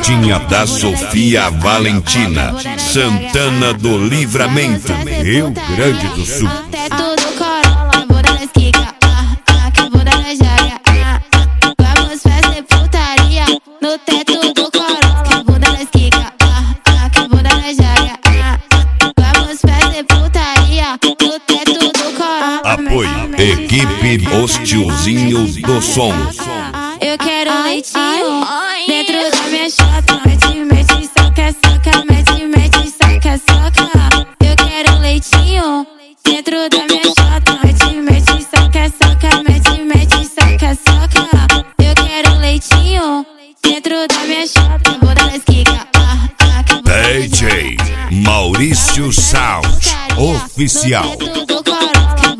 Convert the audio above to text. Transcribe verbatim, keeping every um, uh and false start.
festinha da Sofia Valentina, Santana do Livramento, Rio Grande do Sul. Teto do Corolla, bunda na esquica, ah, ah, que bunda na joia, ah, ah. Vamos fazer putaria no teto do Corolla, que bunda na esquica, ah, ah, que bunda na joia, ah, ah. Vamos fazer putaria no teto do Corolla. Apoio, equipe Os Tiozinhos do Som. Eu quero leitinho dentro da minha chota. Mete, mete, soca, soca, mete, mete, soca, soca. Eu quero leitinho dentro da minha chota. Mete, mete, soca, soca, mete, mete, soca, soca. Eu quero leitinho dentro da minha chota. Bunda na esquica, ah, ah, que bunda D J Maurício Sound Oficial. no teto do Corolla.